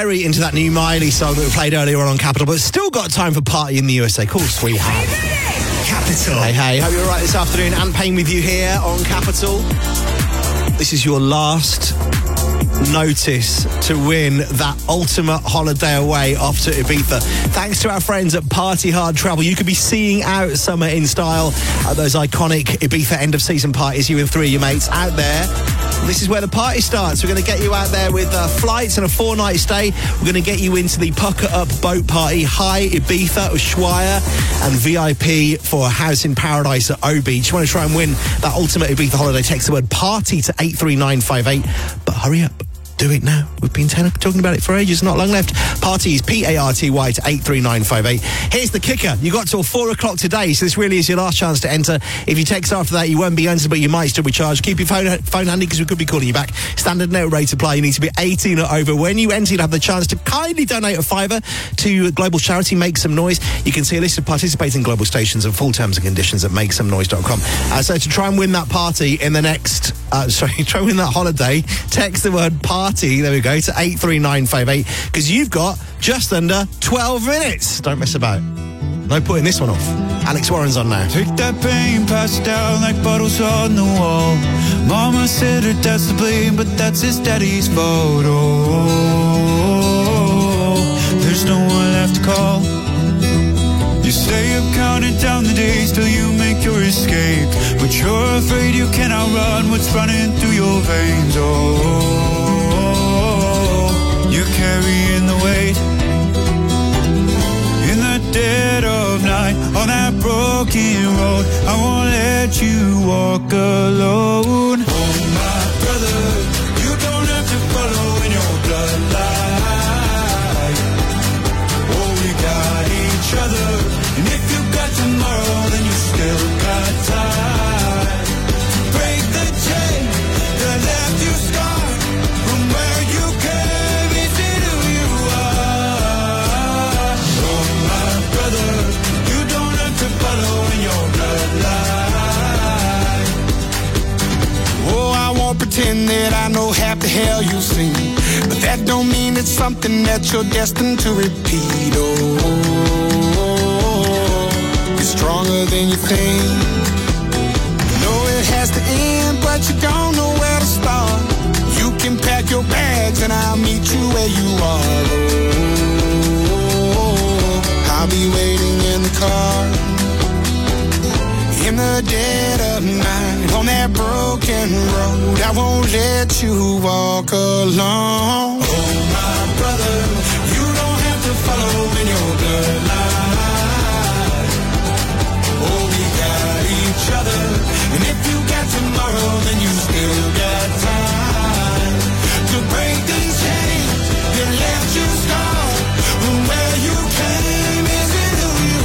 very into that new Miley song that we played earlier on Capital, but still got time for Party in the USA. Of course we have. Capital. Hey, hope you're all right this afternoon. Ant Payne with you here on Capital. This is your last notice to win that ultimate holiday away off to Ibiza. Thanks to our friends at Party Hard Travel, you could be seeing out summer in style at those iconic Ibiza end of season parties, you and three of your mates out there. This is where the party starts. We're going to get you out there with flights and a 4-night stay. We're going to get you into the Pucker Up boat party, High Ibiza, Ushuaia, and VIP for a house in paradise at O Beach. You want to try and win that ultimate Ibiza holiday, text the word party to 83958. But hurry up. Do it now. We've been talking about it for ages, not long left. Parties, P-A-R-T-Y to 83958. Here's the kicker. You got till 4 o'clock today, so this really is your last chance to enter. If you text after that, you won't be entered, but you might still be charged. Keep your phone handy because we could be calling you back. Standard net rate apply. You need to be 18 or over. When you enter, you'll have the chance to kindly donate a $5 to global charity Make Some Noise. You can see a list of participating global stations and full terms and conditions at makesomenoise.com. So to try and win that party in the next... try and win that holiday, text the word party, there we go, to 83958, because you've got just under 12 minutes. Don't mess about. No putting this one off. Alex Warren's on now. Take that pain, pass it down like bottles on the wall. Mama said her dad's to blame, but that's his daddy's photo. There's no one left to call. You stay up counting down the days till you make your escape, but you're afraid you can't outrun what's running through your veins. Oh, you're carrying the weight in the dead of night on that broken road. I won't let you walk alone. Oh, my brother, you don't have to follow in your bloodline. Oh, we got each other. And if you got tomorrow, then you still got time. Break the chain that left you scarred from where you came into who you are. Oh, my brother, you don't have to follow in your bloodline. Oh, I won't pretend that I know half the hell you've seen, but that don't mean it's something that you're destined to repeat. Oh, stronger than you think. You know it has to end, but you don't know where to start. You can pack your bags and I'll meet you where you are. Oh, I'll be waiting in the car in the dead of night on that broken road. I won't let you walk alone. Oh, my brother, you don't have to follow in your bloodline. Each other, and if you got tomorrow, then you still got time to break these chains that left you scarred from where you came isn't who you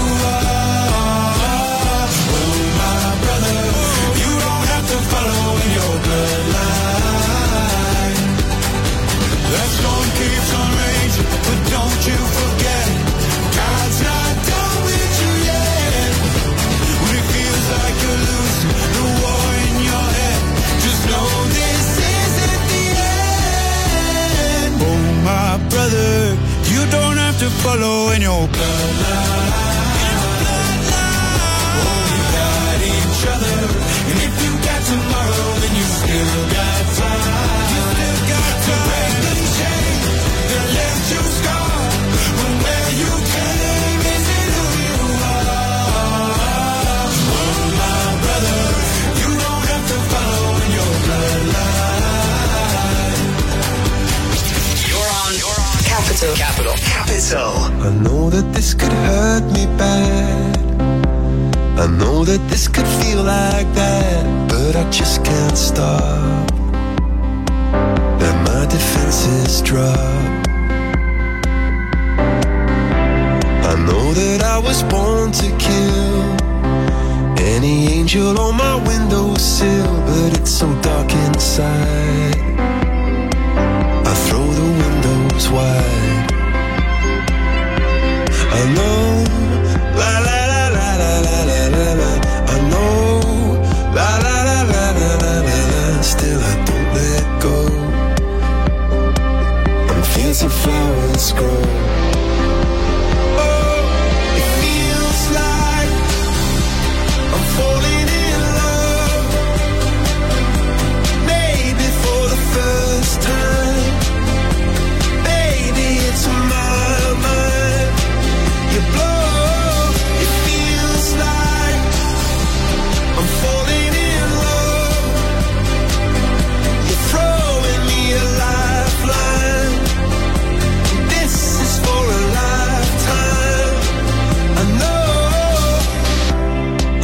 are. Oh, my brother, you don't have to follow in your bloodline. That storm keeps on raging, but don't you forget it. God's not done with you yet. When it feels like you're losing the war in your head, just know this isn't the end. Oh, my brother, you don't have to follow in your bloodline. Oh, we got each other, and if you got tomorrow, then you still got time. You still got to break the chain that left you scarred from where you came isn't who you are. Oh, my brother, you don't have to follow in your bloodline. You're on Capital. I know that this could hurt me bad. I know that this could feel like that, but I just can't stop. Let my defenses drop. I know that I was born to kill any angel on my windowsill, but it's so dark inside. I throw the windows wide. I know, la la la la la la la la la. I know, la la la la la la la la. Still I don't let go. I'm fields of flowers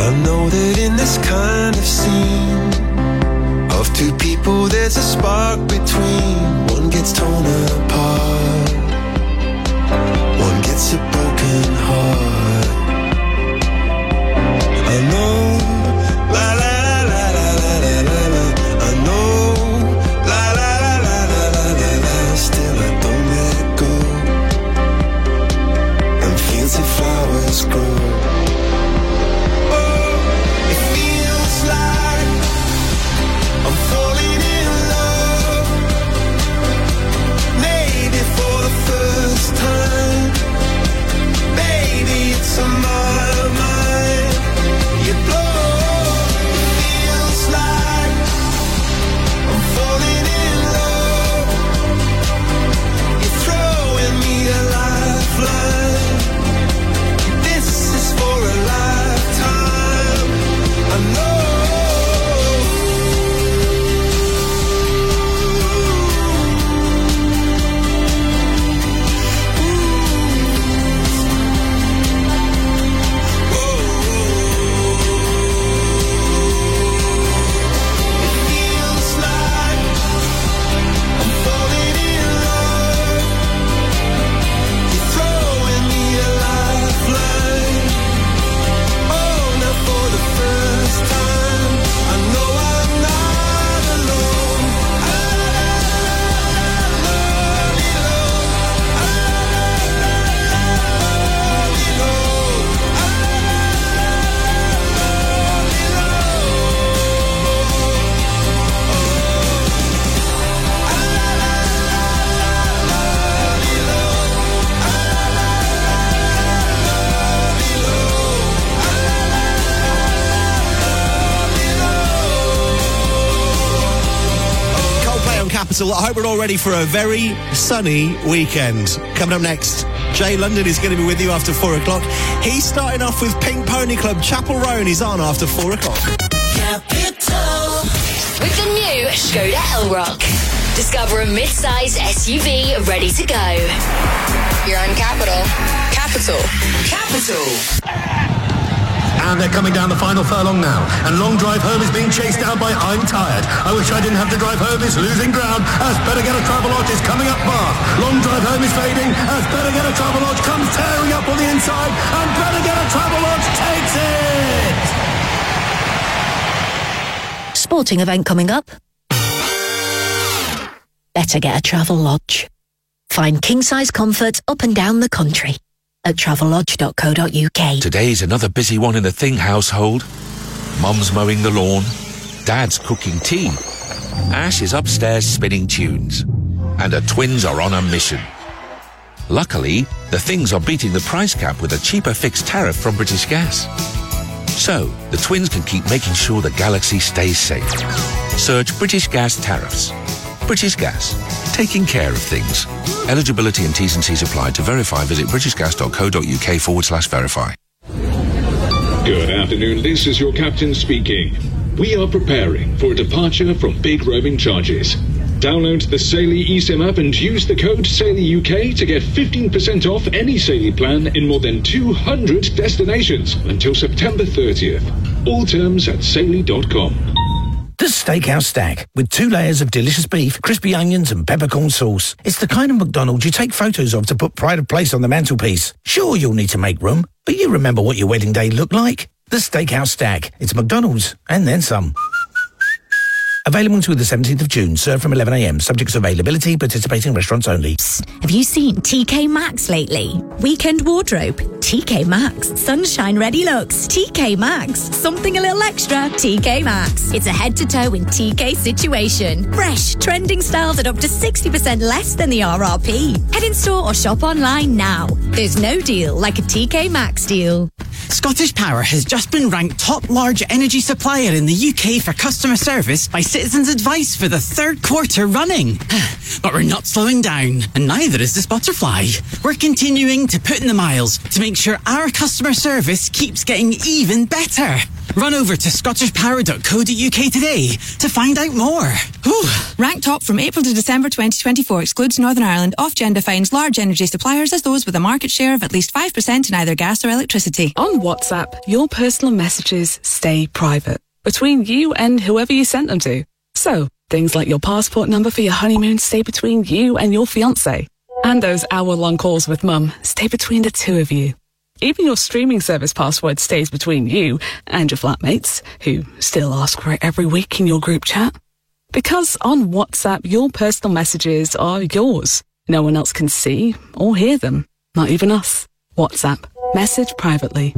I know that in this kind of scene of two people there's a spark between. One gets torn apart, one gets a broken heart. I know, la la la la la la la la. I know, la la la la la la la la. Still I don't let it go. And fields of flowers grow. Oh, it feels like I'm falling in love. Maybe for the first time. Maybe it's on my mind. You blow. It feels like I'm falling in love. You're throwing me a lifeline. This is for a lifetime. I know. Capital. I hope we're all ready for a very sunny weekend. Coming up next, Jay London is going to be with you after 4 o'clock. He's starting off with Pink Pony Club. Chapel Roan is on after 4 o'clock. Capital. With the new Skoda Elrock. Discover a mid-size SUV ready to go. You're on Capital. Capital. And they're coming down the final furlong now. And Long Drive Home is being chased down by I'm Tired. I wish I didn't have to drive home. It's losing ground as Better Get a Travelodge is coming up fast. Long Drive Home is fading as Better Get a Travelodge comes tearing up on the inside. And Better Get a Travelodge takes it! Sporting event coming up. Better Get a Travelodge. Find king-size comfort up and down the country at travellodge.co.uk. Today's another busy one in the Thing household. Mum's mowing the lawn, Dad's cooking tea, Ash is upstairs spinning tunes, and the twins are on a mission. Luckily, the Things are beating the price cap with a cheaper fixed tariff from British Gas. So, the twins can keep making sure the galaxy stays safe. Search British Gas tariffs. British Gas, taking care of things. Eligibility and T's and C's apply. To verify, visit britishgas.co.uk/verify. Good afternoon, this is your captain speaking. We are preparing for a departure from big roaming charges. Download the Saily eSIM app and use the code SAILYUK to get 15% off any Saily plan in more than 200 destinations until September 30th. All terms at saily.com. The Steakhouse Stack, with 2 layers of delicious beef, crispy onions and peppercorn sauce. It's the kind of McDonald's you take photos of to put pride of place on the mantelpiece. Sure, you'll need to make room, but you remember what your wedding day looked like. The Steakhouse Stack. It's McDonald's, and then some. Available until the 17th of June. Served from 11 a.m. Subject to availability. Participating restaurants only. Have you seen TK Maxx lately? Weekend wardrobe. TK Maxx. Sunshine ready looks. TK Maxx. Something a little extra. TK Maxx. It's a head-to-toe in TK situation. Fresh, trending styles at up to 60% less than the RRP. Head in store or shop online now. There's no deal like a TK Maxx deal. Scottish Power has just been ranked top large energy supplier in the UK for customer service by Citizens Advice for the 3rd quarter running. But we're not slowing down, and neither is this butterfly. We're continuing to put in the miles to make sure our customer service keeps getting even better. Run over to scottishpower.co.uk today to find out more. Whew. Ranked top from April to December 2024 excludes Northern Ireland. Ofgem defines large energy suppliers as those with a market share of at least 5% in either gas or electricity. On WhatsApp, your personal messages stay private between you and whoever you sent them to. So, things like your passport number for your honeymoon stay between you and your fiancé. And those hour-long calls with mum stay between the two of you. Even your streaming service password stays between you and your flatmates, who still ask for it every week in your group chat. Because on WhatsApp, your personal messages are yours. No one else can see or hear them. Not even us. WhatsApp. Message privately.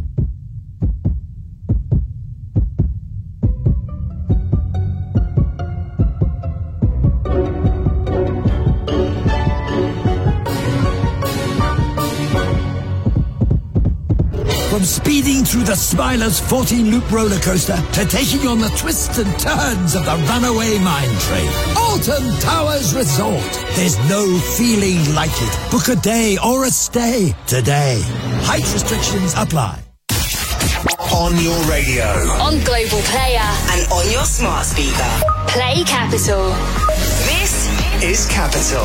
From speeding through the Smiler's 14-loop roller coaster to taking on the twists and turns of the runaway mine train. Alton Towers Resort. There's no feeling like it. Book a day or a stay today. Height restrictions apply. On your radio. On Global Player. And on your smart speaker. Play Capital. This is Capital.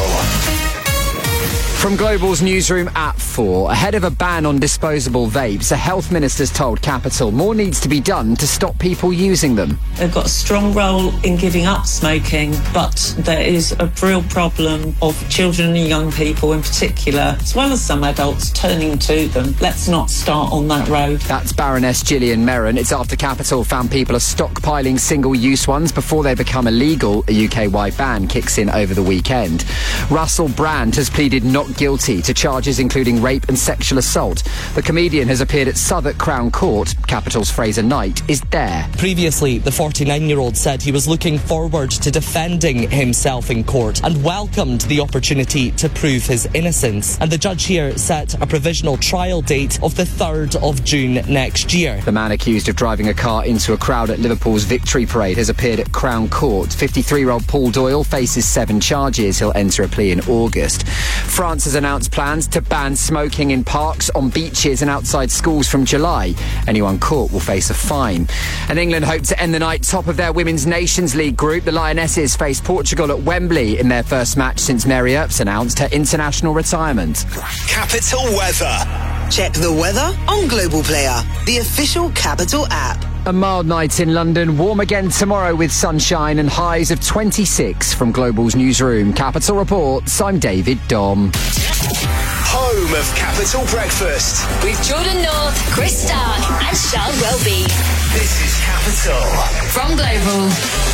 From Global's newsroom at 4, ahead of a ban on disposable vapes, a health minister's told Capital more needs to be done to stop people using them. They've got a strong role in giving up smoking, but there is a real problem of children and young people in particular, as well as some adults, turning to them. Let's not start on that road. That's Baroness Gillian Merron. It's after Capital found people are stockpiling single-use ones before they become illegal. A UK-wide ban kicks in over the weekend. Russell Brand has pleaded not guilty to charges including rape and sexual assault. The comedian has appeared at Southwark Crown Court. Capital's Fraser Knight is there. Previously, the 49-year-old said he was looking forward to defending himself in court and welcomed the opportunity to prove his innocence. And the judge here set a provisional trial date of the 3rd of June next year. The man accused of driving a car into a crowd at Liverpool's Victory Parade has appeared at Crown Court. 53-year-old Paul Doyle faces 7 charges. He'll enter a plea in August. France has announced plans to ban smoking in parks, on beaches and outside schools from July. Anyone caught will face a fine. And England hope to end the night top of their Women's Nations League group. The Lionesses face Portugal at Wembley in their first match since Mary Earps announced her international retirement. Capital Weather. Check the weather on Global Player, the official Capital app. A mild night in London, warm again tomorrow with sunshine and highs of 26 from Global's newsroom. Capital Reports, I'm David Dom. Home of Capital Breakfast. With Jordan North, Chris Stark and Charles Welby. This is Capital. From Global.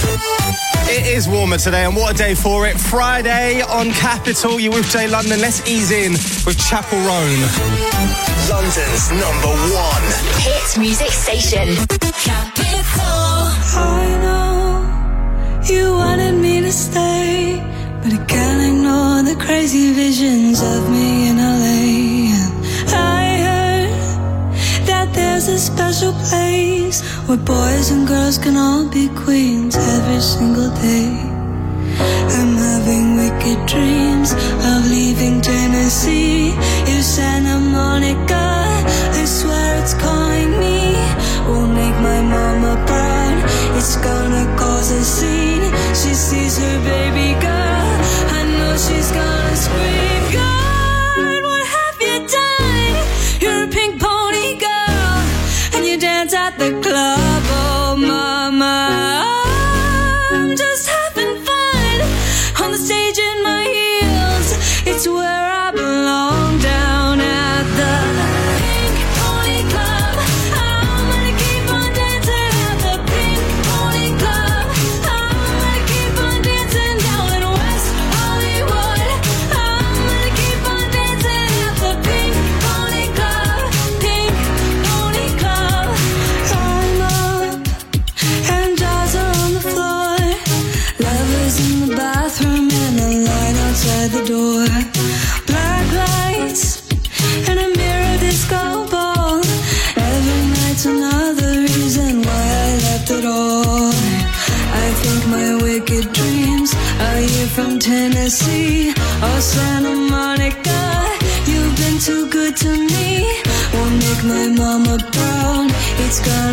It is warmer today, and what a day for it. Friday on Capital. You're with Jay London. Let's ease in with Chapel Roan. London's #1 hit music station. Capital. I know you wanted me to stay, but I can't ignore the crazy visions of me in LA. I heard that there's a special place where boys and girls can all be queens every single day. I'm having wicked dreams of leaving Tennessee. If Santa Monica, I swear it's calling me. We'll make my mama proud. It's gonna cause a scene. She sees her baby girl. I know she's gonna scream. God, what have you done? You're a pink pony girl, and you dance at the club. Oh, mama, I'm just having fun on the stage in my heels. It's where I belong, down at the Pink Pony Club. I'm gonna keep on dancing at the Pink Pony Club. I'm gonna keep on dancing down in West Hollywood. I'm gonna keep on dancing at the Pink Pony Club. Pink Pony Club. I'm up and jars are on the floor. Lovers in the bathroom and a line outside the door. Black lights and a mirror disco ball. Every night's another reason why I left it all. I think my wicked dreams are here from Tennessee or Santa Monica. You've been too good to me. Won't make my mama proud. It's gonna cause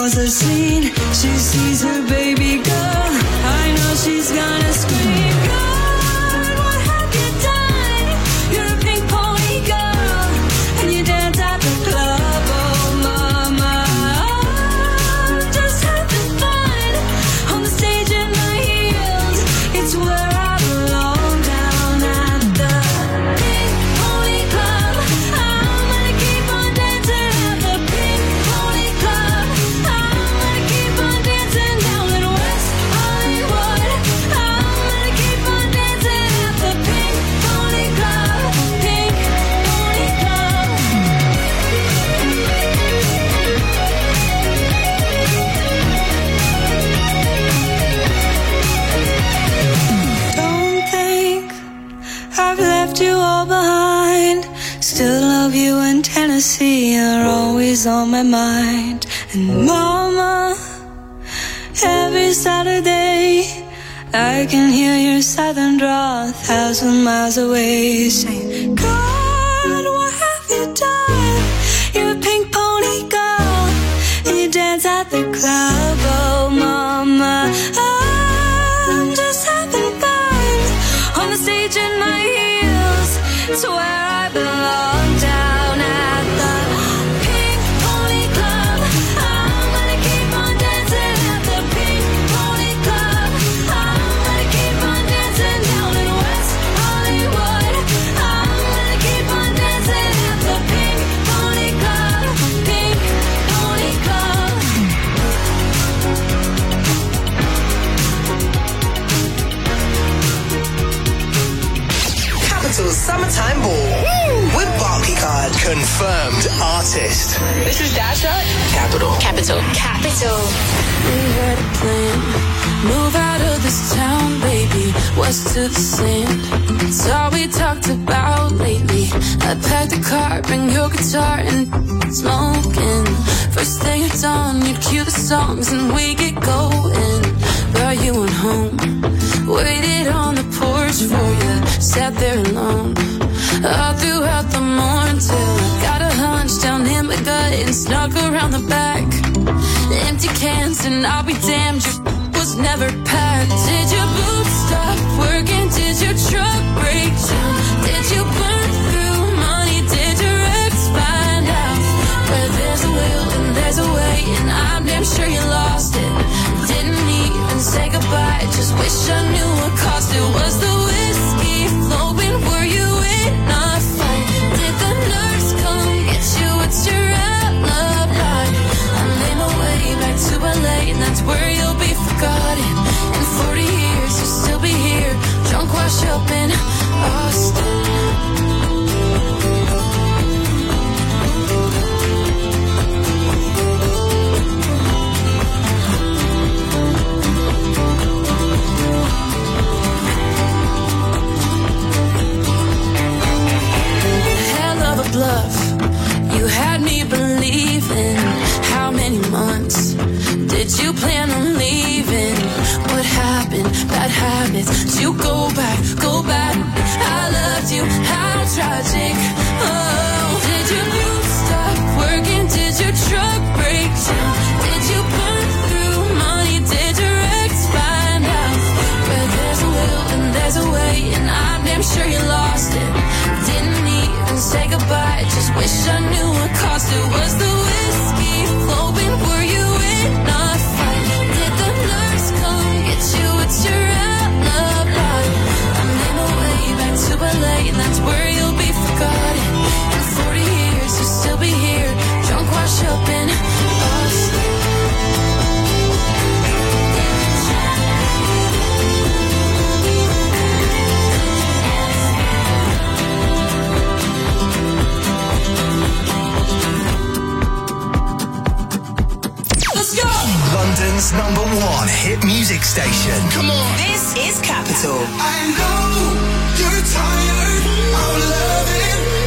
knows the scene. She sees her baby girl. I know she's gonna scream. God, what have you done? You're a pink pony girl, and you dance at the club. Oh, mama, I'm just having fun on the stage in my heels. It's where I belong, down at the Pink Pony Club. I'm gonna keep on dancing at the Pink Pony Club. I'm gonna keep on dancing down in West Hollywood. I'm gonna keep on dancing at the Pink Pony Club. Pink Pony Club. Don't think I've left you all behind. Still love you in Tennessee. You're always on my mind. And mama, every Saturday I can hear your southern drawl 1,000 miles away, saying, God, what have you done? You're a pink pony girl, and you dance at the club. Oh, mama, I'm just having fun on the stage in my heels. It's where I belong, down at the Pink Pony Club. I'm gonna keep on dancing at the Pink Pony Club. I'm gonna keep on dancing down in West Hollywood. I'm gonna keep on dancing at the Pink Pony Club. Pink Pony Club. Capital Summertime Ball with Barclaycard. Confirmed artist. This is Dasha. Capital. Capital. We had a plan. Move out of this town, baby. West to the sand. It's all we talked about lately. I packed the car, bring your guitar and smoking. First thing at dawn, you'd cue the songs and we get going. Brought you went home. Waited on the porch for you. Sat there alone. All throughout the morning till I got a hunch down in my gut and snuck around the back. Empty cans and I'll be damned, your was never packed. Did your boots stop working? Did your truck break down? Did you burn through money? Did your ex find out? Where there's a will and there's a way, and I'm damn sure you lost it. Didn't even say goodbye, just wish I knew what cost it. Was the whiskey flowing? Were you in a fight? Did the nurse come get you? It's your alibi. I made my way back to LA, and that's where you'll be forgotten. In 40 years, you'll still be here, drunk, washed up in Austin. Hell of a bluff, you had me believing. How many months did you plan on leaving? What happened? Bad habits. Did you go back? I loved you. How tragic. Oh, did your boots stop working? Did your truck break down? Did you burn through money? Did your ex find out? Where there's a will and there's a way, and I'm damn sure you lost it. Didn't even say goodbye, just wish I knew what cost it. Was the whiskey flowing? Were you in a fight? Did the nurse come get you? It's your alibi. I made my way back to LA, and that's where you'll be forgotten. In 40 years, you'll still be here, drunk, washed up in Austin. Let's go! London's #1 hit music station. Come on. This is Capital. I know you're tired of loving